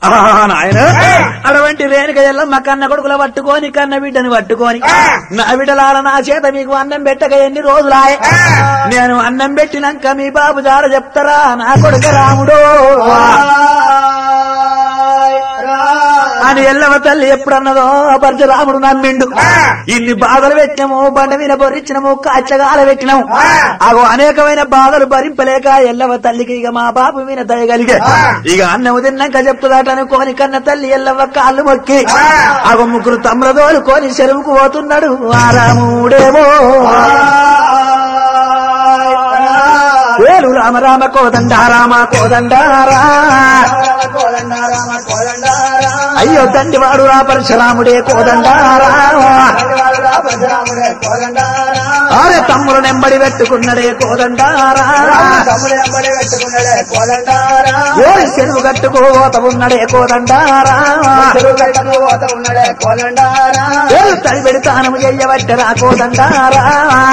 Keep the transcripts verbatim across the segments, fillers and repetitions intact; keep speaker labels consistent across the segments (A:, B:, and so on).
A: నాయన అటువంటి రేణుక ఎల్లమ్మ కన్న కొడుకుల పట్టుకొని కన్న బిడ్డని పట్టుకొని నా బిడ్డలాల నా చేత మీకు అన్నం పెట్టక ఎన్ని రోజులాయే నేను అన్నం పెట్టినాక మీ బాబు జాడ చెప్తారా నా కొడుక రాముడు అని ఎల్లమ్మ తల్లి ఎప్పుడన్నదో పరశురాముడు నమ్మిండు. ఇన్ని బాధలు పెట్టినాము, బండ మీద బొరిచ్చినాము, కాచగాల పెట్టినాము, అగో అనేకమైన బాధలు భరింపలేక ఎల్లమ్మ తల్లికి ఇక మా బాబు మీద దయగలిగే ఇక అన్నము తిన్నాక చెప్తుందట అనుకోని కన్న తల్లి ఎల్లమ్మ కాళ్ళు మొక్కి అగో ముగ్గురు తమ్ముల దోలుకొని చెరువుకు పోతున్నాడు ఆ రాముడేమో. వేలు రామ రామ కోదండ రామ కోదండారా అయ్యో తండ్రివాడు రా పరశురాముడే కోదండారా అరే తమ్ముడు నెంబడి పెట్టుకున్నాడే కోదండారా ఓరి చెరువు కట్టుకోత ఉన్నడే కోదండారా తడి పెడతానము చెయ్యబట్టరా కోదండారా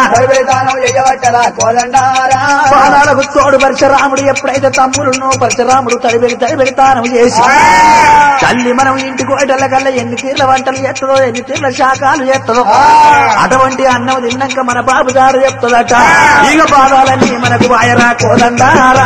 A: పాదాలకు తోడు పరశురాముడు ఎప్పుడైతే తమ్ముడును పరశురాముడు తడిబెడి తడిబెడతానం చేసి తల్లి మనం ఇంటి కోటల కల్లా ఎన్ని తీర్ల వంటలు చేస్తుందో ఎన్ని తీర్ల శాఖలు చేస్తుందో అటువంటి అన్నం తిన్నాక మన బాబు గారు చెప్తుందట ఇక పాదాలన్నీ మనకు వాయరా కోదండారా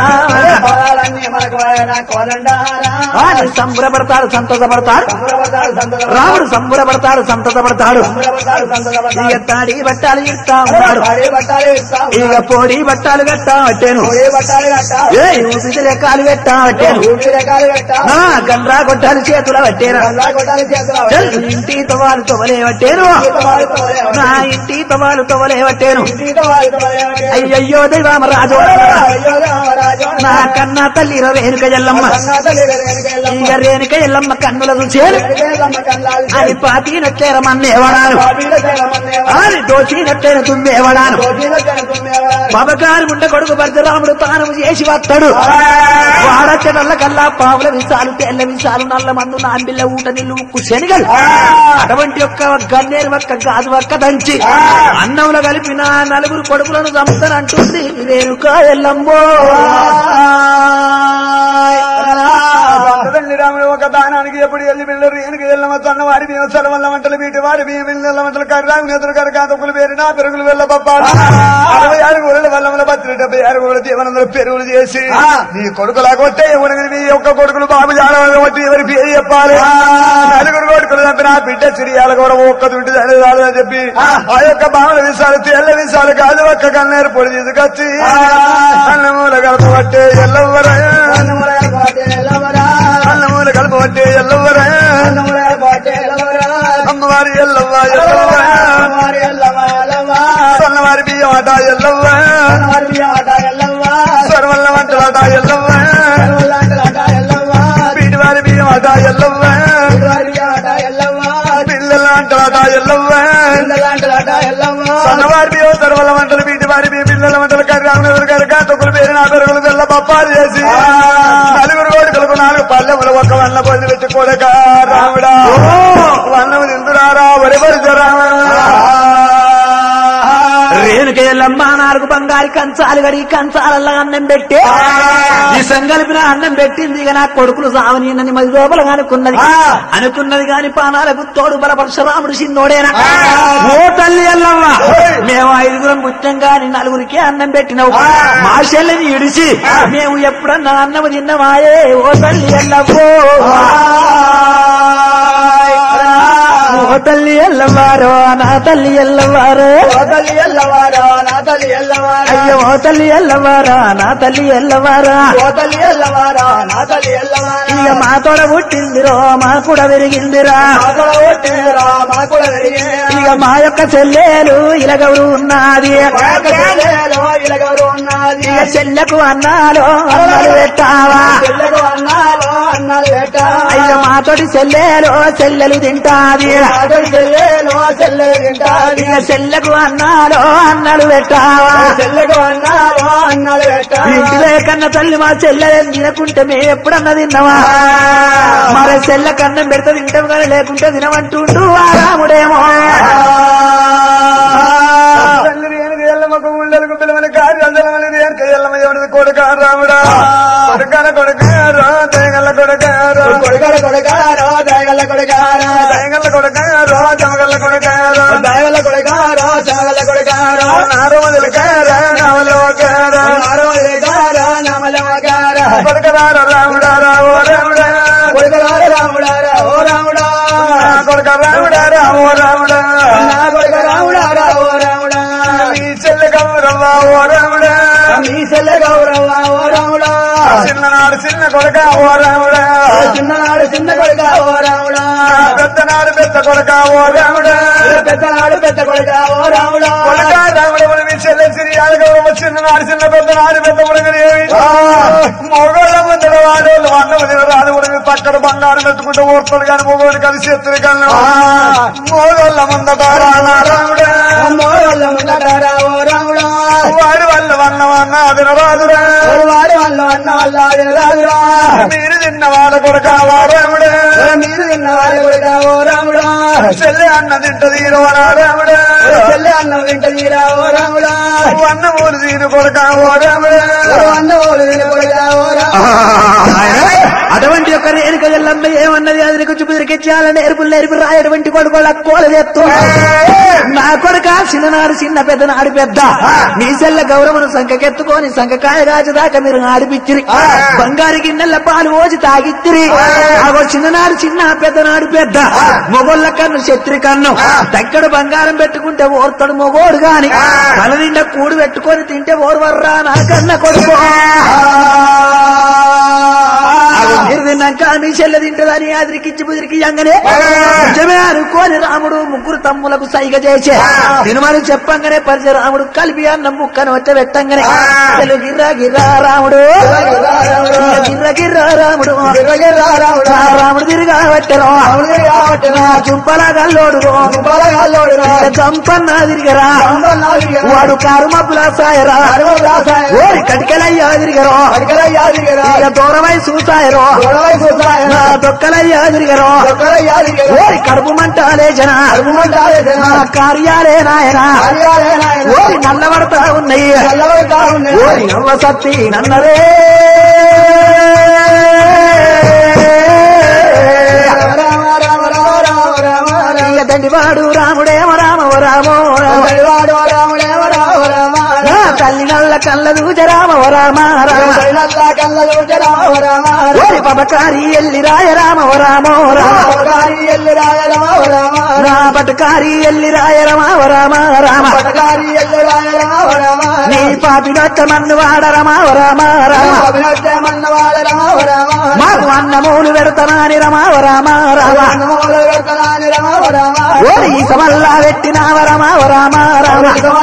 A: అని సంబరపడతాడు సంతోషపడతాడు రాముడు సంబరపడతాడు సంతోషపడతాడు. ఇక తాడి బట్టాలు ఇస్తా ఉన్నాడు ఇక పొడి బట్టాలు కట్టా పట్టాను ఊపిరి కాలు పెట్టా పట్టాను నా గండ్రా గొడ్డాలు చేతుల పట్టాను ఇంటి తవాలు తొవలే పట్టాను నా ఇంటి తవాలు తొవలే పట్టాను అయ్యయ్యో దైవామ రాజు నా కన్నా తల్లి రేణుక ఎల్లమ్మ ఇక రేణుక ఎల్లమ్మ కన్నుల చూసేరు అది పాతినట్టేరమన్నేవడాను అది దోచినట్టేర తుమ్మేవడాను బాబగారు ఉండ కొడుకు పరశురాముడు తానము చేసి వస్తాడు వాడచ్చడల్ల కల్లా పావుల విసాలు తెల్ల విసాలు నల్ల మందు నాంబిల్ల ఊట నీళ్ళు ఉక్కు శనిగలు అటువంటి యొక్క గన్నేరు ఒక్క గాజు ఒక్క దంచి అన్నంలో కలిపిన నలుగురు కొడుకులను చంపుతానంటుంది రేణుక ఎల్లమ్మో.
B: రాముడు ఒక దానానికి ఎప్పుడు వెళ్ళి పిల్లలు రేణుక ఎల్లమ్మ తన్న వారి బియ్యం వల్ల వంటలు వీటి వారి బియ్యం వెళ్ళిన వంటలు కర్రాము నెదురు కర కాతకులు పేరిన పెరుగులు వెళ్ళ పప్పాలు అరవై ఆరు గోళ్ళ వల్ల బతులు డెబ్బై ఆరు గోళ్ళ దీవనందరూ పెరుగులు చేసి నీ కొడుకులా కొట్టే మీ ఒక్క కొడుకులు బాబు జాడవని కొట్టి ఎవరి పేరు చెప్పాలి నలుగురు కొడుకులు చంపిన బిడ్డ సిరియాల కూడా ఒక్క దుడ్డు అని చెప్పి ఆ యొక్క బావుల విషయాలు తెల్ల విషయాలు కాదు ఒక్క కన్నేరు పొడి తీసుకొచ్చి అన్నమూల కలపబట్టే ఎల్లవరా అన్నమూల కలపబట్టే ఎల్లవరా అమ్మవారి ఎల్లవ్వ సన్నవారి బియ్యం ఆట ఎల్లవ్వ సర్వల్ల వంటలాట ఎల్లవ్వ పీటివారి బియ్యం ఆట ఎల్లవ్వ పిల్లల వంటలాట ఎల్లవ్వ సన్నవారి బియ్యం సర్వల్ల వంటలు పీటివారి బియ్యం పిల్లల వంటలు కర్రాములు కనుక తొక్కులు పేరు నా పెరుగులు వెళ్ళ పప్పాలు చేసి నలుగురు కోడికలకు నాలుగు పల్లెములు ఒక వన్న పొంది పెట్టి కొడక రాముడా వన్నము తిందురారా వరి పరిచరా
A: రేణుక ఎల్లమ్మ నాలుగు బంగారు కంచాలు గడి కంచాలల్లా అన్నం పెట్టే ఈ సంగలిపిన అన్నం పెట్టింది ఇక నా కొడుకులు సావని నన్ను మది లోపల అనుకున్నది అనుకున్నది కాని పానాలకు తోడు బల పరశురాముడు చిన్నోడేనా ఓ తల్లి ఎల్లమ్మ మేము ఐదుగురం పుట్టాం గాని నలుగురికి అన్నం పెట్టినావు మా చెల్లిని ఇడిచి మేము ఎప్పుడన్నా అన్నము తిన్నమాయే ఓ తల్లి ఎల్లమ్మో ఓ తల్లి ఎల్లవారో నా తల్లి ఎల్లవారో అయ్యో ఓ తల్లి ఎల్లవారా నా తల్లి ఎల్లవారా ఇక మా తోడ పుట్టిందిరో మా కూడా పెరిగిందిరా ఇక మా యొక్క చెల్లెలు ఇలగౌరు ఉన్నది ఇక చెల్లెకు అన్నాలో అన్నాలు పెట్టావా అయ్య మాతోటి చెల్లెలు చెల్లెలు తింటాది ఇక చెల్లెకు అన్నాలో అన్నాలు పెట్టావా ఇంటిలో కన్నా తల్లి మా చెల్లెలు తినకుంటే మేము ఎప్పుడన్నా తిన్నావా మరి చెల్లె కన్నం పెడితే తింటాం కానీ లేకుంటే తినమంటుండు ఆ రాముడేమో
B: ఊళ్ళకు పిలవని కార్యాలయం రేణుక ఎల్లమ్మ ఎవరిది కొడుక రాముడా కొడుకన కొడుకారా తెగల కొడుకారా కొడుకల కొడకారో దయగల్ల కొడకారో దయగల్ల కొడకారో జమగల్ల కొడకారో దయగల్ల కొడకారో జమగల్ల కొడకారో నారో వదిలికారో నామలో వకారో నారో వదిలికారో నామలో వకారో కొడకారో రాముడా రావో రాముడా కొడకారో రాముడా రావో రాముడా కొడక రాముడా రావో రాముడా నా కొడక రాముడా రావో రాముడా మీ చెల్లె గౌరవ ఓ రాముడా మీ చెల్లె గౌరవ ఓ రాముడా చిన్ననాడు చిన్న కొడక ఓ రాముడా చిన్ననాడు చిన్న కొడక ఓ రాముడా పెద్దనాడు పెద్ద కొడక ఓ రాముడా పెద్దనాడు పెద్ద కొడక ఓ రాముడా కొడక రాముడు మీ చెల్లె సిరియాల గౌరవ చిన్ననాడు చిన్న పెద్దనాడు పెద్ద కొడకనేవి మొగోళ్ళ ముందర వాడోళ్ళు అన్నము రాదు కూడా పక్కన బంగారం పెట్టుకుంటూ ఓర్తాడు కానీ మొగోడు కలిసి ఎత్తులు కన్నా మొగోళ్ళ ముందట రాముడా మొగోళ్ళ ముందట రావో రాముడా వాడి వల్ల వన్న వన్న అదిన రాదురా వాడి వల్ల వన్న వల్ల అదిన రాదురా మీరు తిన్న వాళ్ళ కొడుక ఓ రాముడా మీరు తిన్న వాళ్ళ కొడుక ఓ రాముడా చెల్లె అన్న తింట తీరవరా రాముడా చెల్లె అన్న తింట తీరా ఓ రాముడా అన్న ఊరు తీరు కొడుక ఓ రాముడా అన్న ఊరు తీరు కొడుక ఓ
A: అటువంటి యొక్క రేణుక ఎల్లమ్మ ఏమన్నది అది నీకు చూపురికిచ్చాలని ఎరుపులు నేర్పి రాయటువంటి కొడుకోళ్ళ కోలదెత్తు నా కొడుక చిన్ననాడు చిన్న పెద్ద నాడు పెద్ద మీ సెల్ల గౌరవను సంఖకెత్తుకొని సంఖకాయ రాజదాకా మీరు ఆడిపిచ్చిరి బంగారు గిన్నెల పాలు పోసి తాగిచ్చిరి ఆగో చిన్ననాడు చిన్న పెద్దనాడు పెద్ద మొగోళ్ళ కన్ను శత్రి కన్ను దగ్గర బంగారం పెట్టుకుంటే ఓర్తడు మొగోడు గాని తల నిండా కూడు పెట్టుకొని తింటే ఓర్వర్రా నా కన్న కొడుకు మీరు తిన్నాక మీ చెల్లె తింటదని అదిరికిచ్చి బుదిరికి అంగనే నిజమే అనుకోని రాముడు ముగ్గురు తమ్ములకు సైగ చేసే తినుమని చెప్పంగానే పరిచయ రాముడు కలిపి అన్న ముక్కను వచ్చే పెట్టంగానే గిర్రా గిర్రా రాముడు గిర్ర గిర్రా రాముడు రాముడు తిరిగా పెట్టరు చుంపల గల్లోడు చంపన్న తిరిగరా వాడు కారు మబ్బుల సాయరా ఓరి కటికలయ్యా తిరిగరు దూరమై చూసాయరు దొక్కలయ్యా తిరిగరు ఓరి కడుపు మంటాలే జన కార్యాలే నాయన ఓరి నల్లబడతా ఉన్నాయి ఓరి నవ్వ సత్తి నన్నరే దండివాడు రాముడేమ రామో రామో తల్లి నల్ల కళ్ళ దూజ రామ రామ ఓరి పబకారి ఎల్లి రాయ రామ రామో రామ పటకారి ఎల్లి రాయ రమ రామ రామ నీ పాపి నొట్ట మన్ను వాడ రమ రామ రామ మాకు అన్నమూలు పెడతనాని రమ రామ రామ ఓరి సమల్లా పెట్టినావ రమ రామ రామ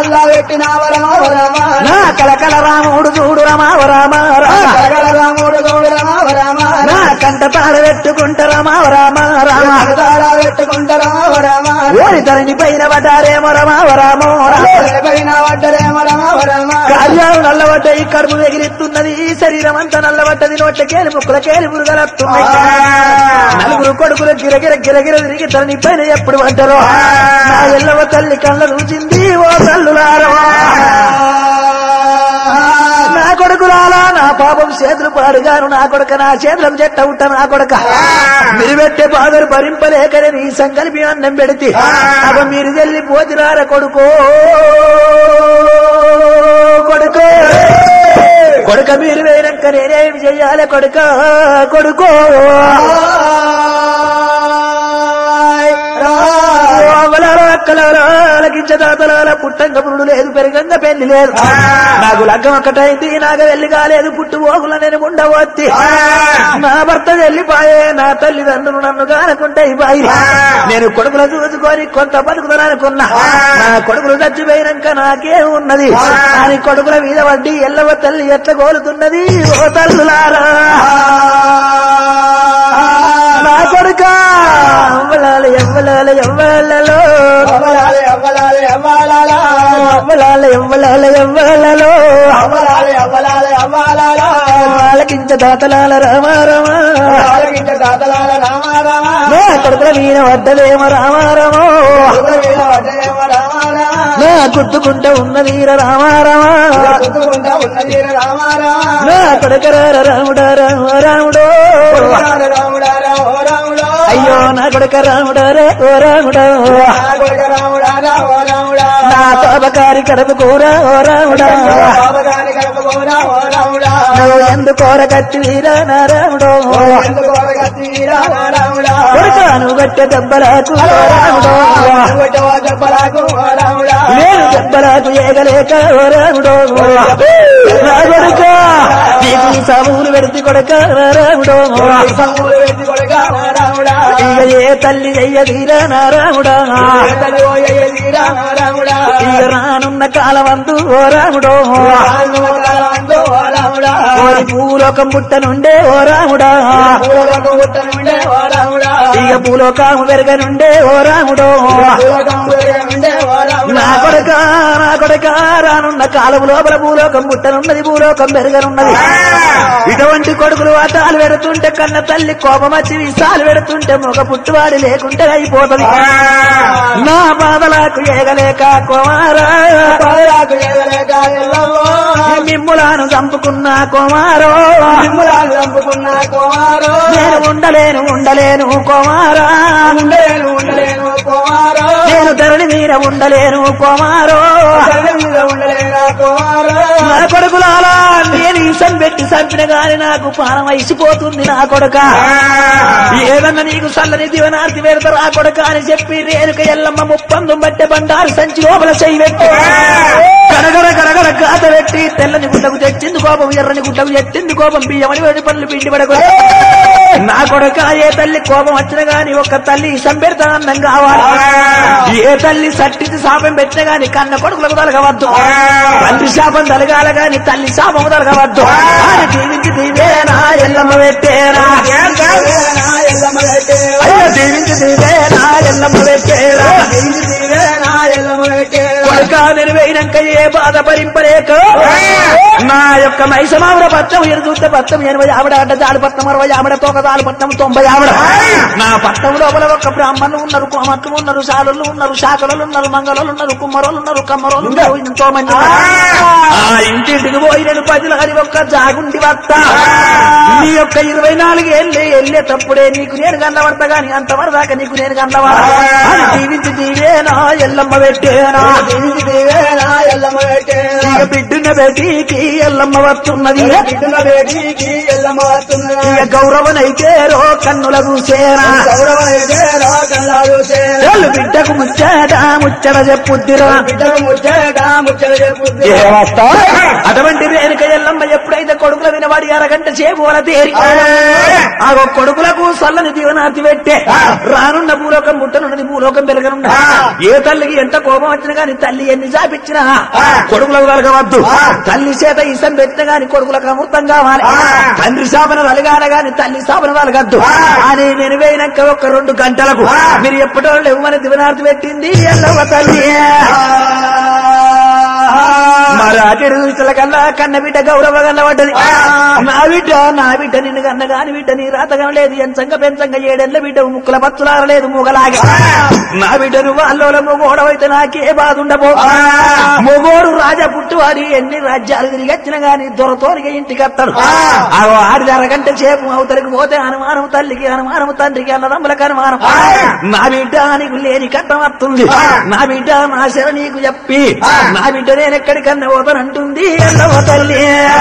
A: నా కలకల రాముడు చూడు రమ రామ రాముడు చూడు రమ నా కంట తాడ పెట్టుకుంట రమ రామ రామ పెట్టుకుంట రమ ఓరి ధరణి పైన పడ్డారేమో రమ రామో పైన పడ్డరేమో రమ కార్యాలు నల్లబడ్డాయి కడుపు ఎగిరిస్తున్నది శరీరం అంతా నల్లబడ్డది నోట్లకేలి ముక్కులకేలి పురుగలత్తున్నాయి నలుగురు కొడుకులు గిరగిర గిరగిర తిరిగి ధరణి పైన ఎప్పుడు పడ్డారో నా ఎల్లవ తల్లి కళ్ళ చూచింది ఓ తల్లులారో నా కొడుకులాలా నా పాపం చేతులు పాడుగాను నా కొడుక నా చేతులకు చెట్ట ఉంట నా కొడుక మీరు పెట్టే బాధలు భరింపలేకనే నీ సంకల్పి అన్నం పెడితే అవ మీరు వెళ్ళిపోతిరార కొడుకో కొడుకో కొడుక మీరు వేయనక్క నేనేమి చెయ్యాలి కొడుక కొడుకో తాతలాల పుట్టంగ పురుడు లేదు పెరగంగ పెళ్లి లేదు నాకు లగ్గం ఒక్కటైంది నాకు వెళ్ళి కాలేదు పుట్టు పోగుల నేను ఉండవచ్చి నా భర్త వెళ్ళిపోయే నా తల్లిదండ్రులు నన్ను కానుకుంటే బాయి నేను కొడుకులు చూసుకొని కొంత బతుకుతాననుకున్నా నా కొడుకులు చచ్చిపోయినాక నాకే ఉన్నది అని కొడుకుల మీద వడ్డీ ఎల్లవ తల్లి ఎట్ల కోలుతున్నది ఓ తల్లులారా నా కొడుక ఎవ్వలాలి ఎవ్వలాలి ఎవ్వలలో ఎవ్వలాలి ఎవ్వలాలి ఎవ్వలాలి ఎవ్వలలో వాళ్ళకించ దాతలాల రామారమ నా కొడుకుల మీద వడ్డలేమ రామారమో నా గుర్తుకుంట ఉన్న వీర రామారమ నా కొడుకరార రాముడా రామ రాముడో నా కొడుక రాముడారా ఓ రాముడా నా పాపకారి కడుపు కూర ఓ రాముడా నువ్వు ఎందుకోర కత్తి వీరా నా రాముడో కొడుక నువ్వు గట్టె దెబ్బలాకు ఓ రాముడో నేను దెబ్బలాకు ఏగలేక ఓ రాముడో నా కొడుక నీకు సమూలు పెడితే కొడుక నా రాముడో ఇక ఏ తల్లి చెయ్యదీరా నా రాముడా ఇక రానున్న కాలమందు ఓ రాముడో భూలోకం పుట్ట నుండే ఓ రాముడా ఇక భూలోకము పెరగనుండే ఓ రాముడో నా కొడుక నా కొడుక రానున్న కాలం లోపల భూలోకం పుట్టనున్నది భూలోకం పెరగనున్నది ఇటువంటి కొడుకులు వాటాలు పెడుతుంటే కన్న తల్లి కోపం వచ్చి విసాలు పెడుతుంటే మొగ పుట్టువాడి లేకుంటే అయిపోతుంది నా బాధలకు ఏగలేక కుమారా మిమ్ములను చంపుకున్న కుమారో
B: చంపుకున్న కుమారో
A: నేను ఉండలేను ఉండలేను కుమారా
B: ఉండలేను ఉండలేను కుమారో
A: నేను ధరణి మీద ఉండలేను కుమారో
B: మీద ఉండలేను కుమారో
A: నా కొడుకులాలా నేను ఇసం పెట్టి చంపిన గాని నాకు పానం అయిసిపోతుంది నా కొడుక ఏదన్నా నీకు చల్లని దివనార్తి పెడతారు ఆ కొడుక అని చెప్పి రేణుక ఎల్లమ్మ ముప్పందు బట్టె బండారు సంచి లోపల చెయ్యి పెట్టి గడగడ గడగడ గాత పెట్టి తెల్లని గుడ్డకు తెచ్చింది కోపం ఎర్రని గుడ్డకు తెచ్చింది కోపం బియ్యమని వేడి పనులు పిండి పడకు నా కొడుక ఏ తల్లి కోపం వచ్చిన గాని ఒక తల్లి ఇసం పెడతా అన్నం కావాలి ఏ తల్లి సట్టించి శాపం పెట్టిన గాని కన్న కొడుకులకు తలగవద్దు తండ్రి శాపం తలగాల గాని తల్లి శాపం తలగవద్దు అని దీవించి దీవేనా ఎల్లమ్మ పెట్టేనా
B: ఎల్లమ్మ పెట్టేరా
A: అయ్యో దీవించి దీవేనా ఎల్లమ్మ పెట్టేనా
B: ఎల్లమ్మ పెట్టేరా
A: కొడుక నెరవేయినాక ఏ బాధ భరింపలేక నా యొక్క మైసమావిడ పట్టం ఎరుదూత పట్టం ఎనభై ఆవిడ అడ్డ జాడు పట్టం అరవై ఆవిడ తోక జాడు పట్టం తొంభై ఆవిడ నా పట్టం లోపల ఒక బ్రాహ్మణులు ఉన్నారు కోమట్లు ఉన్నారు శాలలు ఉన్నారు శాఖలు ఉన్నారు మంగళలు ఉన్నారు కుమ్మరోలు ఉన్నారు కమ్మరోలు ఉన్నారు ఎంతో మంది ఆ ఇంటింటికి పోయి నేను పదిలు హరి ఒక్క జాగుండి వస్తా నీ యొక్క ఇరవై నాలుగు ఏళ్ళే వెళ్ళే తప్పుడే నీకు నేను కన్నబడతా గాని అంతవరదాకా నీకు నేను కన్నవాడా అని దీవించి దీవేనా ఎల్లమ్మ పెట్టేనా
B: దీవించి దీవేనా ఎల్లమ్మ పెట్టేరా
A: ఇక బిడ్డున్న బేటీకి ఎల్లమ్మ వస్తున్నది
B: బిడ్డల బేటీకి ఎల్లమ్మ వస్తున్నది
A: ఇక గౌరవనైతేరో కన్నుల చూసేనా
B: గౌరవైతేరా కళ్ళాలు చేరా
A: వాళ్ళు బిడ్డకు ముచ్చట ముచ్చట చెప్పుద్దిరా
B: బిడ్డకు ముచ్చట ముచ్చట చెప్పుద్ది
A: అటువంటి రేణుక ఎల్లమ్మ ఎప్పుడైతే కొడుకుల వినవాడి అరగంట చేపూల తేరి ఆ కొడుకులకు సల్లని దీవనార్తి పెట్టే రానున్న భూలోకం పుట్టనున్నది భూలోకం పెరగనున్న ఏ తల్లికి ఎంత కోపం వచ్చినా గాని తల్లి ఎన్ని చాపిచ్చినా కొడుకులకు కలగవద్దు తల్లి చేత ఇసం పెట్టిన గాని కొడుకులకు అమృతం కావాలి తండ్రి శాపన కలగాల గాని తల్లి శాపన కలగద్దు అని నేను వేయినాక ఒక రెండు గంటలకు మీరు ఎప్పటో లేవమని దివనార్తి పెట్టింది ఎల్లమ్మ తల్లి మరి అటు ఇతల కల్లా కన్న బిడ్డ గౌరవ కన్నబడ్డది నా బిడ్డ నా బిడ్డ నిన్ను కన్న గాని బిడ్డ నీ రాతగం లేదు ఎంచంగా పెంచంగా ఏడెళ్ళ బిడ్డ ముక్కుల పచ్చులారలేదు మూగలాగా నా బిడ్డ నువ్వు అల్లోల మొగోడవైతే నాకే బాధ ఉండబో మొగోడు రాజా పుట్టువారి ఎన్ని రాజ్యాలు తిరిగొచ్చిన గాని దొరతోనిగా ఇంటికి వస్తాడు ఆడి అరగంట సేపు అవతలికి పోతే అనుమానం తల్లికి అనుమానం తండ్రికి అన్నదమ్ములకు అనుమానం నా బిడ్డ నీకు లేని కట్టం వస్తుంది నా బిడ్డ నా శర నీకు చెప్పి నా బిడ్డ నేను ఎక్కడికన్నా పోతానంటుంది ఎల్లవ తల్లి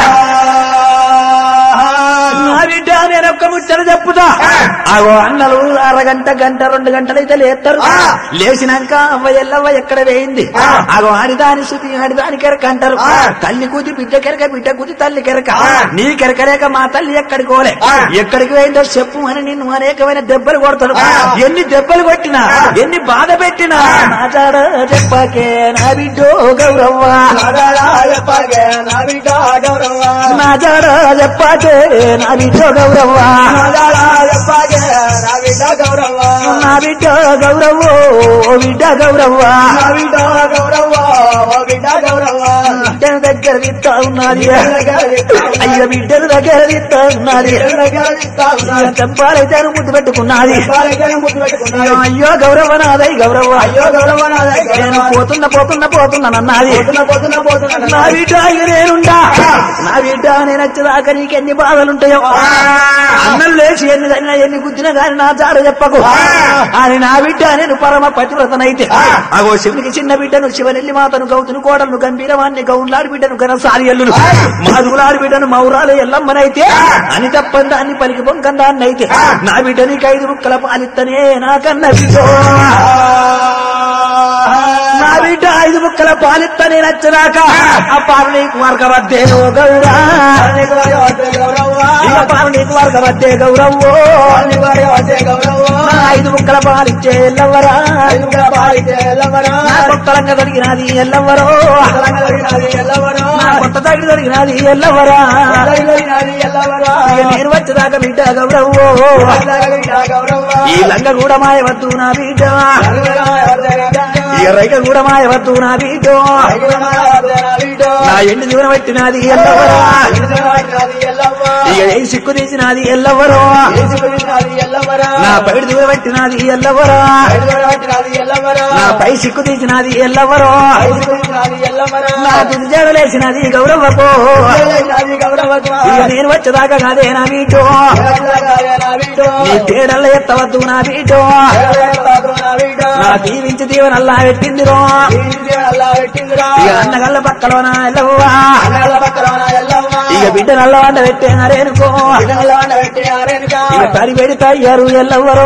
A: నా బిడ్డ నేను ఒక్క ముచ్చట చెప్పుతా అగో అన్నలు అరగంట గంట రెండు గంటలైతే లేస్తారు లేచినాక అవ్వ ఎల్లవ్వ ఎక్కడ వేయింది అగో ఆడిదాని శృతి ఆడిదాని కెరక అంటారు తల్లి కూతి బిడ్డ కెరక బిడ్డ కూతి తల్లి కెరక నీ కెరకలేక మా తల్లి ఎక్కడికి పోలే ఎక్కడికి వేయిందో చెప్పు అని నిన్ను అనేకమైన దెబ్బలు కొడతాడు ఎన్ని దెబ్బలు కొట్టినా ఎన్ని బాధ పెట్టినా నా జాడ చెప్పకే నా బిడ్డో గౌరవ్వ
B: చెప్పాకే నా బిడ్డ గౌరవ
A: నా జాడ చెప్పకే నా బిడ్డో గౌరవ్వ
B: చెప్పాకే నా బిడ్డ గౌరవ
A: నా బిడ్డ గౌరవ్వ ఓ బిడ్డ గౌరవ్వ
B: నా బిడ్డ గౌరవ ఓ బిడ్డ గౌరవ
A: బిడ్డను దగ్గర తీస్తా ఉన్నది అయ్య బిడ్డలు దగ్గర తీస్తా ఉన్నది తెంపాలైతే ముద్దు పెట్టుకున్నది అయ్యో గౌరవ నాదై గౌరవ అయ్యో గౌరవ నేను పోతున్న పోతున్న పోతున్నానన్నది నా బిడ్డ ఇక నేనుండా నా బిడ్డ నేను వచ్చేదాకా నీకు ఎన్ని బాధలుంటాయో అన్నం లేచి ఎన్ని తగినా ఎన్ని గుద్దినా గాని నా చారు చెప్పకు అని నా బిడ్డ నేను పరమ పతివ్రతనైతే అగో శివునికి చిన్న బిడ్డను శివనెల్లి మాతను గౌతును కోడలను గంభీరవాన్ని గౌన్లాడి బిడ్డను ఘనసారి ఎల్లును మాధులాడి బిడ్డను మౌరాలు ఎల్లమ్మనైతే అని తప్పని దాన్ని పలికి పొంకందాన్ని అయితే నా బిడ్డ నీకు ఐదు ముక్కల పాలిత్తనే నాకన్న బిడ్డో నా బిడ్డ ఐదు ముక్కల పాలిత్తనే నచ్చరాక ఆ పాలు నీకు మార్గవద్దే గౌరా పాలు నీకు మార్గవద్దే గౌరవ్వో ఐదు ముక్కల పాలిచ్చే ఎల్లవరా కొత్తలంగా దొరికినది ఎల్లవరో కొత్త తగిలి దొరికినది ఎల్లవరా నేను వచ్చేదాకా బిడ్డ గౌరవ్వో ఈ లంగ కూడా మాయవద్దు నా బిడ్డ ఈ రైక కూడా మాయవద్దు నా బిడ్డ నా ఎండు జీవన పెట్టినది ఎల్లవరా ఇక ఏ సిక్కు తీసినది ఎల్లవరో నా పైడి దూర పెట్టినది ఎల్లవరా నా పై సిక్కు తీసినది ఎల్లవరో నా తుది జడలేసినది గౌరవకో ఇక నేను వచ్చేదాకా కాదే నా బిడ్డో నీ తేడల్ల ఎత్తవద్దు నా బిడ్డో నా దీవించి దీవనల్లా పెట్టిందిరో ఇక అన్నగల్ల పక్కలోన ఎల్లవ్వా ఇక బిడ్డ నల్ల వంట పెట్టేనారేనుకో ఇక తడి పెడితే అయ్యారు ఎల్లవ్వరో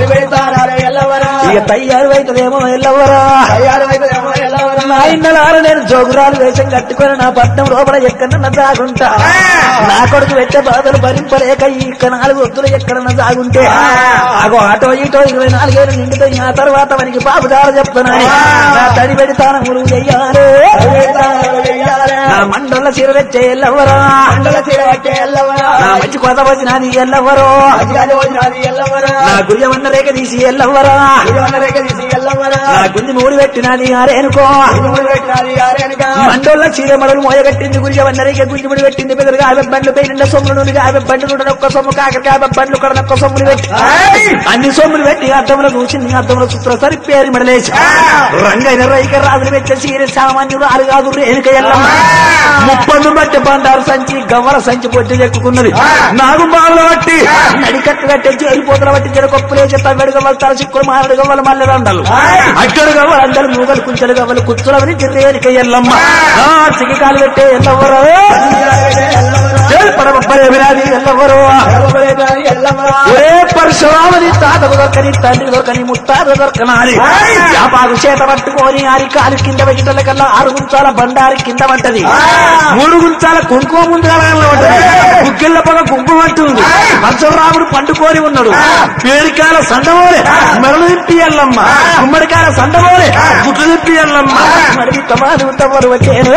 A: ఇక తయ్యారు అవుతుందేమో ఎల్లవ్వరా నా ఇన్నలారు నేను జోగురాలు వేషం కట్టుకుని నా పట్నం లోపల ఎక్కడన్నా జాగుంటా నా కొడుకు పెట్టే బాధలు భరింపలేక ఇక్క నాలుగు వద్దులు ఎక్కడన్నా జాగుంటే అగో ఆటో ఇటో ఇరవై నాలుగేళ్ళు నిండుతాయి ఆ తర్వాత మనకి పాపుదారు చెప్తున్నాను నా తడి పెడతాను మురుగు చెయ్యాలి నా మండల చీర వచ్చే ఎల్లవరా నా మంచి కొత్త వచ్చినది ఎల్లవరో నా గుయ్యమన్న రేఖ తీసి ఎల్లవరా నా గుంజి మూడు పెట్టినది ఆరేనుకో మండోళ్ళ చీర మడలు మోయగట్టింది గుయ్యమన్న రేఖ గుంజి ముడి పెట్టింది పెద్దగా యాభై బండ్లు పెయిన సొమ్ములు యాభై బండ్లు కూడా ఒక్క సొమ్ము కాకరికి యాభై బండ్లు కూడా ఒక్క సొమ్ములు పెట్టి అన్ని సొమ్ములు పెట్టి అర్థంలో చూసింది అర్థంలో సూత్ర సరి పేరు మెడలేసి రంగైన రైక రాజులు పెట్టే చీర సామాన్యుడు ఆరు కాదు రేణుక ఎల్లమ్మ ముప్పందు బట్టి బండారు సంచి గవ్వల సంచి పొట్టి ఎక్కుకున్నది నాగు బావుల బట్టి నడికట్టు కట్టే చేరిపోతుల బట్టి జరగొప్పులేసి తవ్వెడు గవ్వలు తల చిక్కులు మారడు గవ్వలు మల్లె రండలు అక్కడు గవ్వలు అందరు మూగలు కుంచెలు గవ్వలు కుచ్చులవని రేణుక ఎల్లమ్మ సిగికాలు పెట్టే ఎల్లవరో ఎల్లవరో ఏ పరశురాముని తాతకు దొరకని తండ్రి దొరకని ముత్తాత దొరకనాలి వ్యాపారు చేత పట్టుకొని ఆరి కాలు కింద వెజిటల కల్లా ఆరు గుంచాల బండారి కింద పడ్డది మూడు గుంచాల కుంకుమ ముందు ఉంటది గుగ్గిళ్ళ పొగ కుంకుమ అంటుంది పరశురాముడు పండుకొని ఉన్నాడు పేరికాల సండమోలే మెరలు తిప్పి ఎల్లమ్మ గుమ్మడికాయల సండమోలే గుట్లు తిప్పి ఎల్లమ్మ అడిగి తమాలు తమరు వచ్చేను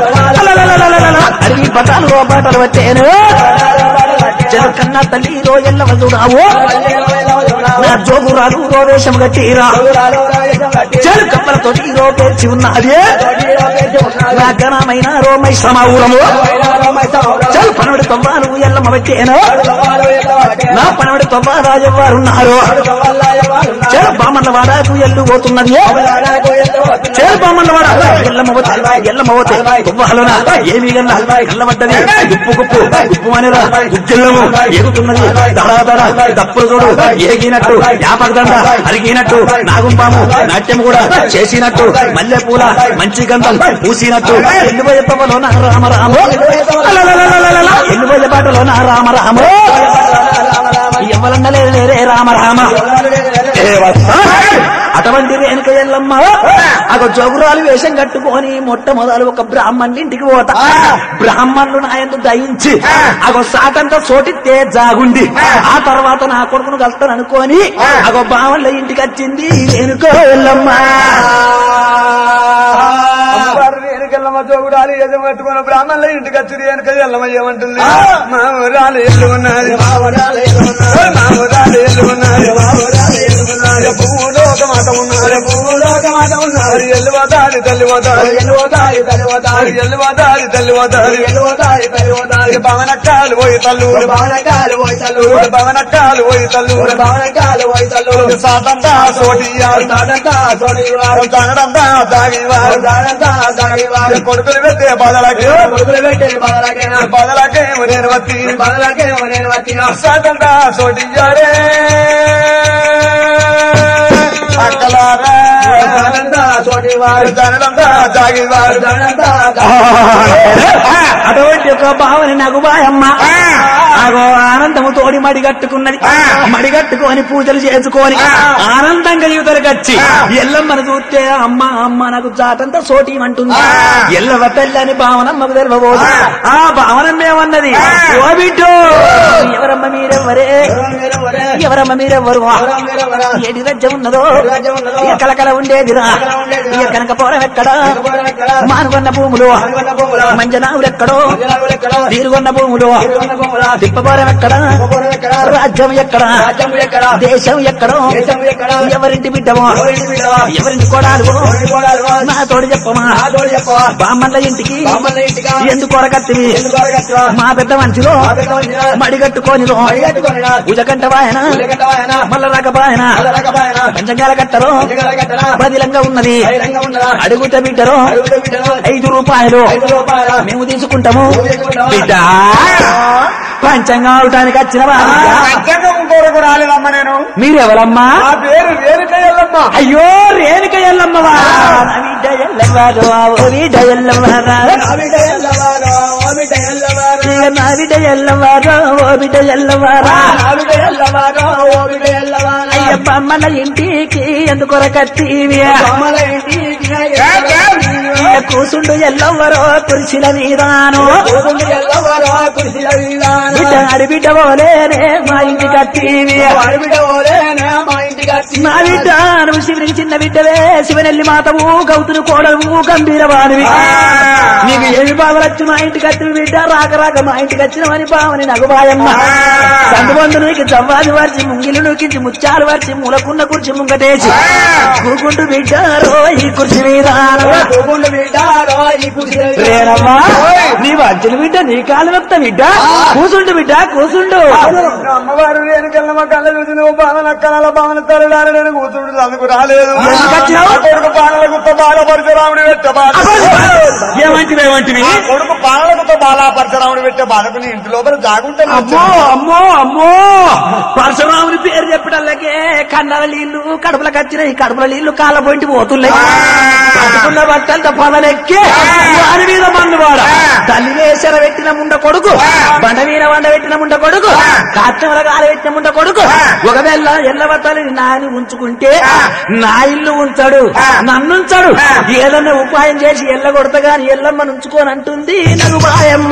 A: అడిగి బటాలు బాటలు వచ్చేను కన్నా తల్లి రో ఎల్లవ చూడావు నా జోగురాలు రోవేశం గట్టిరా చెడు కప్పలతో రో పేర్చి ఉన్నది నా ఘనమైన రోమై సమావురము చెడు పనవడి తొవ్వాలు ఎల్లమ్మ వచ్చేను నా పనవడి తొవ్వ రాజవ్వారున్నారు చెడు బామన్న వాడకు ఎల్లు పోతున్నది చెడు బామన్న వాడ ఎల్లమ్మ ఎల్లమ్మ పోతే తొవ్వాలోన ఏమి ఎల్లబడ్డది గుప్పు గుప్పు గుప్పు అనేరా గుజ్జెల్లము ఎగుతున్నది దడా దడా దప్పులు చూడు ఏగినట్టు యాపకదండ అరిగినట్టు నాగుంపాము నాట్యం కూడా చేసినట్టు మల్లె పూల మంచి గంధం పూసినట్టు ఎన్నుబోయే పవలో నా రామ రాము ఎన్నుబోయే పాటలో నా రామ రాము ఎవరన్నా లేరే రామ రామ అటువంటి రేణుక ఎల్లమ్మ అగో జోగురాలు వేషం కట్టుకొని మొట్టమొదలు ఒక బ్రాహ్మణుడి ఇంటికి పోతా బ్రాహ్మణులు నాయందు దయించి అగో సాటంతా సోటితే జాగుండి ఆ తర్వాత నా కొడుకును కలుస్తాను అనుకోని అగో బావళ్ళ ఇంటికి వచ్చింది రేణుక ఎల్లమ్మ
B: రేణుకెళ్ళమ్మ జోగురాలు ఏదో పట్టుకున్న బ్రాహ్మణుల ఇంటికి వచ్చి రేణుక ఎల్లమ్మ ఏమంటుంది మా ఊరాలు ఎల్లు ఉన్నది మా ఊరాలు ఎల్లు ఉన్నది భూలోక మాట ఉన్నారు భూలోక మాట ఉన్నారు ఎల్లు పోతాడు పోతాది తల్లి పోతాది
A: ఎల్లువతాయి తల్లివతాయి
B: ఎల్లువతాది తల్లి పోతాది
A: ఎల్లువతాయి తల్లివతాయి
B: భవనక్కాలు పోయి తల్లూరు
A: భవనకాలు పోయి తల్లూరు
B: భవనక్కాలు పోయి తల్లూరు
A: భవనకాలు పోయి తల్లూరు
B: సాతంతా సోటియారు
A: దానంతా సోడివారు
B: తాగడంతా తాగివారు
A: దానంతా దాగివారు
B: కొడుకులు పెట్టే బదలకే
A: కొడుకులు పెట్టేది బదలకేనా
B: బదలకే నేను వచ్చి
A: బదలకే నేను వచ్చిన
B: సాతంతా సోటియారే అక్కలారా
A: దానంతా సోడివారు
B: తాగడంతా తాగివారు
A: దానంతా
C: అటువంటి ఒక భావన నాకు బాయమ్మ ఆగో ఆనందము తోడి మడిగట్టుకున్నది మడిగట్టుకొని పూజలు చేసుకొని ఆనందంగా యువతలకు వచ్చి ఎల్లమ్మను చూస్తే అమ్మ అమ్మ నాకు జాతంతా సోటి అంటుంది ఎల్లవ పెళ్ళని భావనమ్మకు తెలియబోదు ఆ భావనం ఏమన్నది ఓ బిడ్డో ఎవరమ్మ మీరెవరే ఎవరమ్మ మీరెవరు ఏడి రజ్జం ఉన్నదో కలకల ఉండేదిరా ఇక కనుక పోరం ఎక్కడ మానుగొన్న భూములు మంజనావులు ఎక్కడో తీరుగొన్న భూములు తిప్పపోరం ఎక్కడ రాజ్యం ఎక్కడ దేశం ఎక్కడో ఎవరింటి బిడ్డమో ఎవరింటి కొడాలు నా తోడు చెప్పమా బామ్మల ఇంటికి ఎందుకు కొరకత్తివి మా పెద్ద మనిషిలో మడిగట్టుకొని ఉజకంట వాయన మల్ల రకపాయన పంచంగాల కట్టరు బదిలంగా ఉన్నది అడుగుత బిడ్డరు ఐదు రూపాయలు మేము తీసుకుంటాము బిడ్డ పంచంగా అవటానికి వచ్చిన
B: కొరకు రాలేదమ్మా నేను
C: మీరెవరమ్మా
B: నా పేరు రేణుక ఎల్లమ్మ
C: అయ్యో రేణుక ఎల్లమ్మవా నా బిడ్డ ఎల్లవారు ఓ బిడ్డ ఎల్లవారా నా బిడ్డ ఎల్లవారు ఓ బిడ్డ ఎల్లవారా అయ్యప్ప మన ఇంటికి ఎందుకొరకత్తివి కూసుండు ఎల్లవరో కుర్చీల మీదాను బిడ్డ అడిబిడ్డ పోలేనే మా ఇంటి కత్తివి నా బిడ్డ నువ్వు శివునికి చిన్న బిడ్డవే శివనెల్లి మాతవు గౌతును కోడవు గంభీరవాడివి నీకు ఏమి బావలొచ్చు మా ఇంటికి వచ్చిన బిడ్డ రాక రాక మా ఇంటికి వచ్చినవని బావని నగు బాయమ్మ సందుబంధు నీకు జవ్వాది వార్చి ముంగిలు నూకించి ముత్యాలు వార్చి మూలకున్న కుర్చి ముంగటేసి కూకుంటూ బిడ్డారో ఈ కుర్చీ మీద రేనమ్మా నీ వంచలు బిడ్డ నీ కాలు నొత్త బిడ్డ కూసుండు బిడ్డ కూసుండు
B: అమ్మవారు రేణుకెళ్ళమ్మ కళ్ళ చూసి నువ్వు బాధన కళల బాధన తరడారు నేను కూతుడు అందుకు రాలేదు కొడుకు బాణలకు బాలపరశురాముడు పెట్ట బాధ
C: ఏమంటివి ఏమంటివి
B: కొడుకు బాణలకు బాలపరశురాముడు పెట్టే బాధకు నీ ఇంటి లోపల జాగుంటాను
C: అమ్మో అమ్మో అమ్మో పరశురాముని పేరు చెప్పడాలకే కన్నల నీళ్లు కడుపుల కచ్చినాయి కడుపుల నీళ్లు కాళ్ళ పొంటి పోతున్నాయి కట్టుకున్న బట్టలతో పదలెక్కి వారి మీద మన్నువాడ తల్లి వేసర పెట్టిన ముండ కొడుకు బండ మీద వండ పెట్టిన ముండ కొడుకు కాత్రముల కాల పెట్టిన ముండ కొడుకు ఒకవేళ ఎల్లవతలిని నాని ఉంచుకుంటే నా ఇల్లు ఉంచాడు నన్నుంచాడు ఏదన్నా ఉపాయం చేసి ఎల్ల కొడతా గాని ఎల్లమ్మను ఉంచుకోని అంటుంది నన్ను బాయమ్మ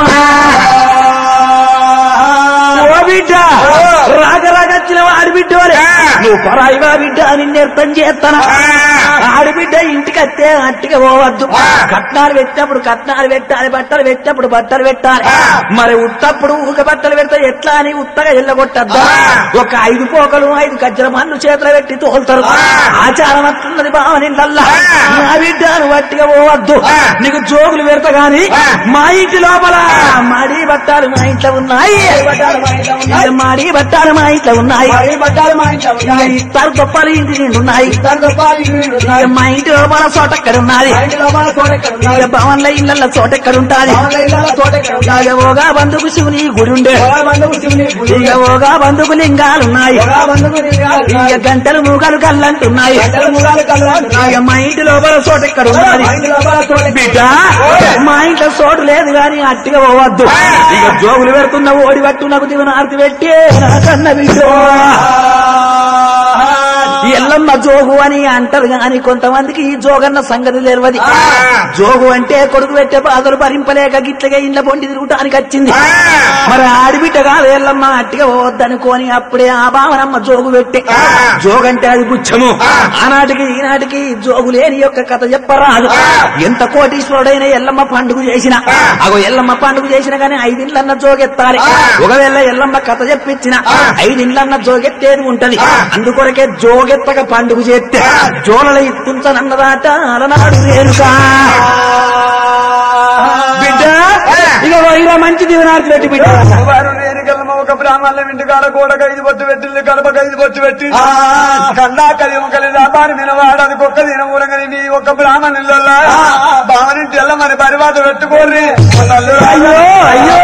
C: ఓ బిడ్డ రాక రాకొచ్చిన ఆడిబిడ్డ నువ్వు పరాయివా బిడ్డ నిన్నెర్థం చేస్తానా ఆడిబిడ్డ ఇంటికి వస్తే అట్టిగా పోవద్దు కట్నాలు పెట్టినప్పుడు కట్నాలు పెట్టాలి బట్టలు పెట్టినప్పుడు బట్టలు పెట్టాలి మరి ఉత్తప్పుడు ఊక బట్టలు పెడితే ఎట్లా అని ఉత్తగా ఎల్లగొట్టద్దా ఒక ఐదు పోకలు ఐదు గజ్జల మన్ను చేతులు పెట్టి తోలుతారు ఆచారం అట్లున్నది బావనిళ్ళల్లా నా బిడ్డ నువ్వు అట్టిగా పోవద్దు నీకు జోగులు పెడతా గాని మా ఇంటి లోపల మడి బట్టాలు మా ఇంట్లో ఉన్నాయి మాడి బట్టాలు మా ఇంట్లో ఉన్నాయి ఇస్తారు గొప్పలు ఇంటి నిండు ఉన్నాయి మా ఇంటి లోపల చోట ఎక్కడ ఉన్నది భవన్ల ఇళ్ల చోట ఎక్కడ ఉంటాది ఓగా బంధుకు శివుని గుడి ఉండే ఇక ఓగా బంధుకు లింగాలున్నాయి ఇక గంటలు మూగలు కళ్ళంటున్నాయి ఇక మా ఇంటి లోపల చోట ఎక్కడ ఉన్నది బిడ్డ మా ఇంట్లో చోటు లేదు గాని అట్టిగా పోవద్దు ఇక జోగులు పెడుతున్న ఓడి పట్టు నాకు దివన ఆర్తి పెట్టి నాకన్న బిడ్డ ఎల్లమ్మ జోగు అని అంటారు గాని కొంతమందికి ఈ జోగన్న సంగతి తెలియదు జోగు అంటే కొడుకు పెట్టే బాధలు భరింపలేక గిట్లగా ఇండ్ల పొండి తిరుగుటానికి వచ్చింది మరి ఆడిబిడ్డ కాదు ఎల్లమ్మ అట్టిగా పోవద్దనుకోని అప్పుడే ఆ భావనమ్మ జోగు పెట్టే జోగంటే అది గుచ్చము ఆనాటికి ఈనాటికి జోగు లేని యొక్క కథ చెప్పరాదు ఎంత కోటీశ్వరుడైన ఎల్లమ్మ పండుగ చేసిన అగో ఎల్లమ్మ పండుగ చేసిన గానీ ఐదిండ్లన్న జోగెత్తాలి ఒకవేళ ఎల్లమ్మ కథ చెప్పించిన ఐదిండ్లన్న జోగెత్తేది ఉంటది అందుకొరకే జోగెత్తక పండుగ పండుగ చేస్తే జోలల ఇత్తుంచనన్నదాట అలనాడు రేణుకా బిడ్డ ఇక ఇలా మంచి దీవనార్థి పెట్టి బిడ్డ
B: వారు రేణుకమ్మ ఒక బ్రాహ్మణుల ఇంటికాడ గోడకు ఐదు బొట్టు పెట్టింది గడపకు ఐదు బొట్టు పెట్టి కన్నా కలిమ కలిసి అబ్బాని నిలవాడు అది ఒక్క దినం ఊరంగని ఒక బ్రాహ్మణుల బావనింటి ఎల్ల మరి పరివాత పెట్టుకోర్రి
C: అయ్యో అయ్యో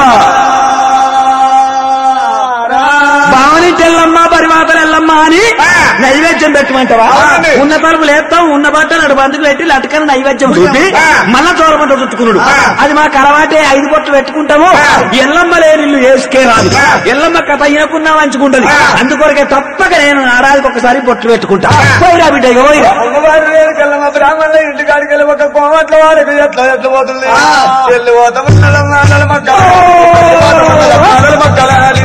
C: బావని తెల్లమ్మ పరిమాతలు ఎల్లమ్మ అని నైవేద్యం పెట్టమంటావా ఉన్న తలుపులు వేస్తాం ఉన్న బట్టలు అటు బందుకు పెట్టి లటకని నైవేద్యం చూపి మళ్ళా చోరమంట చుట్టుకున్నాడు అది మాకు అలవాటే ఐదు బొట్లు పెట్టుకుంటాము ఎల్లమ్మ లేని ఇల్లు వేసుకే రాదు ఎల్లమ్మ కథ అయ్యకున్నా మంచుకుంటది అందుకొరకే తప్పక నేను ఆడాదికి ఒకసారి బొట్లు పెట్టుకుంటా పోయిరా బిడ్డ పోయిరా
B: రేణుకమ్మ బ్రాహ్మణుల ఇంటికాడికి వెళ్ళి ఒక కోమట్ల వారికి ఎట్లా ఎట్లా పోతుంది వెళ్ళి పోతాం మక్కలాలి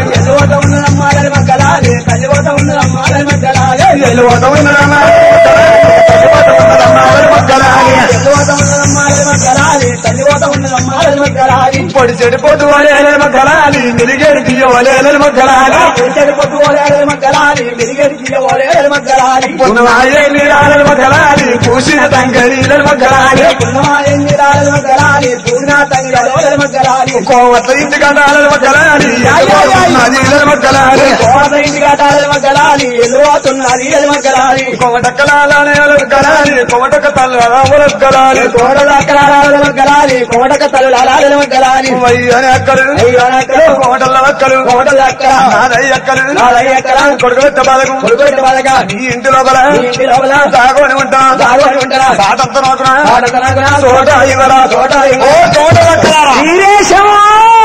B: పొడి చెడిపోతు వలేల మక్కలాలి మిరిగేడి తీయవలేల మక్కలాలి చెడిపోతు వలేల మక్కలాలి మిరిగేడి తీయవలేల మక్కలాలి పున్నమాయే నీరాల మక్కలాలి పూసిన తంగరీల మక్కలాలి పున్నమాయే నీరాల మక్కలాలి పూసిన తంగరీల మక్కలాలి కోవట్ల ఇంటి గడాల మక్కలాలి నదీల మక్కలాలి కోవట్ల ఇంటి గడాల మక్కలాలి ఎల్లుతున్నది మక్కలాలి కోవటక్కలాలనే మక్కలాలి కోవటక తల్లాల మక్కలాలి కోవటక్కలాల మక్కలాలి కోవటక తల్లాల మక్కలాలి వయ్యనే అక్కలు వయ్యనే అక్కలు కోవటల అక్కలు కోవటల అక్కల నాదై అక్కలు నాదై అక్కల కొడుకుట బాలకు కొడుకుట బాలక నీ ఇంటి లోపల నీ ఇంటి లోపల సాగోని ఉంటా సాగోని ఉంటా సాటంత నోకునా సాటంత నోకునా చోట ఇవరా చోట ఓ చోట అక్కల
C: వీరేశమా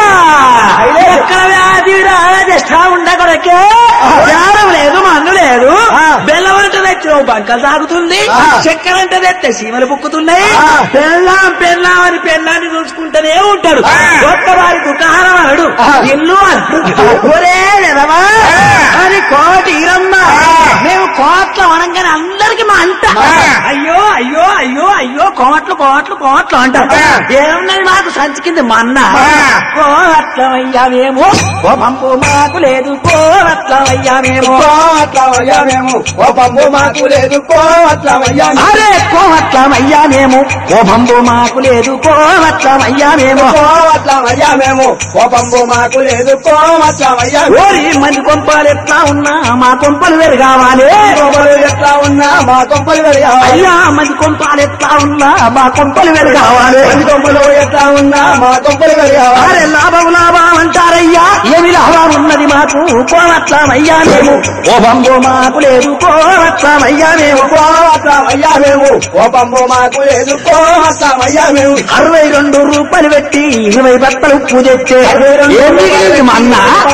C: ఎక్కడ వ్యాధి రాజస్థా ఉండకొరకే జ్ఞానం లేదు మన్ను లేదు బెల్లవంట తెచ్చిన బంకలు తాగుతుంది చక్కెర అంటే తెస్తే సీమలు బుక్కుతున్నాయి పెళ్ళాం పెళ్ళాం అని పెళ్ళాన్ని చూసుకుంటూనే ఉంటాడు కొత్త వారి దుకాణం అనడు ఇల్లు ఒరే ఎదవా అని కోటి ఇరమ్మ మేము కోట్ల వనంగానే అందరికి మా అంట అయ్యో అయ్యో అయ్యో అయ్యో కోట్లు కోట్లు కోట్లు అంటారు ఏమున్నది మాకు సంచి కింద మన్న కోట్లమయ్యామేమో ఓ పంపు మాకు లేదు కోట్లమయ్యామేమో
B: కోట్లమయ్యామేమో ఓ పంపు మాకు లేదు కోట్లమయ్యా
C: అరే కోట్లమయ్యామేమో ఓ పంపు మాకు లేదు కోట్లమయ్యామేమో
B: కోట్లమయ్యామేమో ఓ పంపు మాకు లేదు కోట్లమయ్యా
C: ఓరి మంది కొంపలు ఎట్లా ఉన్నా మా కొంపలు వెరగావాలి
B: ఎట్లా ఉన్నా మా కొంపలు వెరగాలి
C: అయ్యా మంది కొంపలు ఎట్లా ఉన్నా మా కొంపలు వెరగావాలి
B: కొంపలు ఎట్లా ఉన్నా మా కొంపలు వెరగాలి
C: అరే లాభం లాభం అంటారయ్యా ఏమి లాభం ఉన్నది మాకు కోవట్లమయ్యా మేము ఓ బంబో మాకు లేదు కోవట్లమయ్యా మేము
B: కోట్లమయ్యా మేము ఓ పంపు మాకు లేదు కోట్లమయ్యా మేము
C: అరవై రెండు రూపాయలు పెట్టి ఇరవై బట్టలు ఉప్పు తెచ్చే అన్న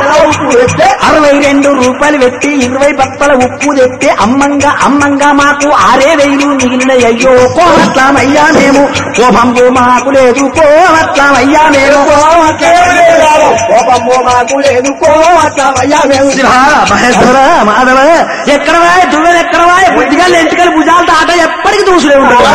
C: అరవై రెండు రూపాయలు పెట్టి ఇరవై బట్టల ఉప్పు తెస్తే అమ్మంగా అమ్మంగా మాకు ఆరే వేలు మిగిలిన అయ్యో కోవట్లమయ్యా మేము ఓ బంబో మాకు లేదు కోవట్లమయ్యా మేము
B: ఓ పంపు మాకు లేదు కోట్లమయ్యా మేము
C: మహేశ్వర మాధవ ఎక్కడ వాయి దువ్వెలు ఎక్కడ వాయి బుద్ధిగా ఎంటికలు భుజాలతో ఆట ఎప్పటికీ దూసులే ఉంటారు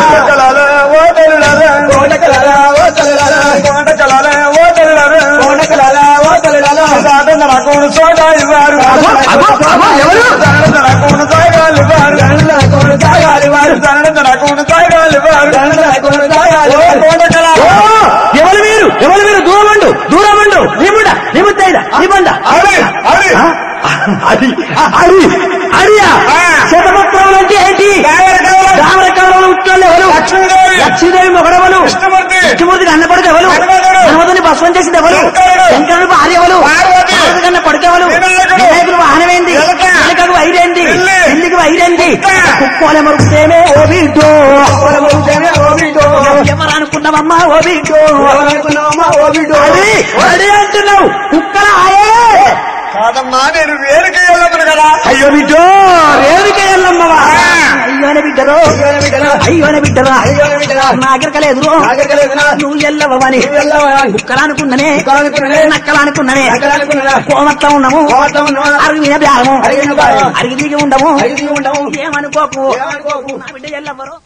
C: ఎవరు మీరు ఎవరు మీరు దూరమండు దూరమండు నిముడ నిముద్దైదా నిబండ అది అది అడియా శతపత్రములు అంటే ఏంటి రామరకాలంలో ఉట్టాలు ఎవరు లక్ష్మీదేవి మొగడవలు కృష్ణమూర్తికి అన్నపడక ఎవరు హనుమతుని భస్వం చేసింది ఎవరు శంకరుడు భార్య ఎవరు కన్నా కొడుకెవరు వినాయకుడు వాహనమేంది ఎలుకకు వైరేంది ఇల్లికి వైరేంది కుక్కోలే మరుగుతేనే ఓ బిడ్డో ఎవరు అనుకున్నావమ్మా ఓ బిడ్డో అది అది అంటున్నావు కుక్కల ఆయే
B: కాదమ్మా నేను వేరుకే వెళ్ళను కదా
C: అయ్యో బిడ్డో రేవుకే వెళ్ళమ్మవా అయ్యోనే బిడ్డరో అయ్యోనే బిడ్డరా నాగరికలేదు నువ్వు వెళ్ళవని కుక్కలనుకున్ననే నక్కలనుకున్ననే కోమట్లా ఉన్నాము అరిగిన బ్యారము అరిగి దిగి ఉండము ఏమనుకోకు బిడ్డ వెళ్ళవరు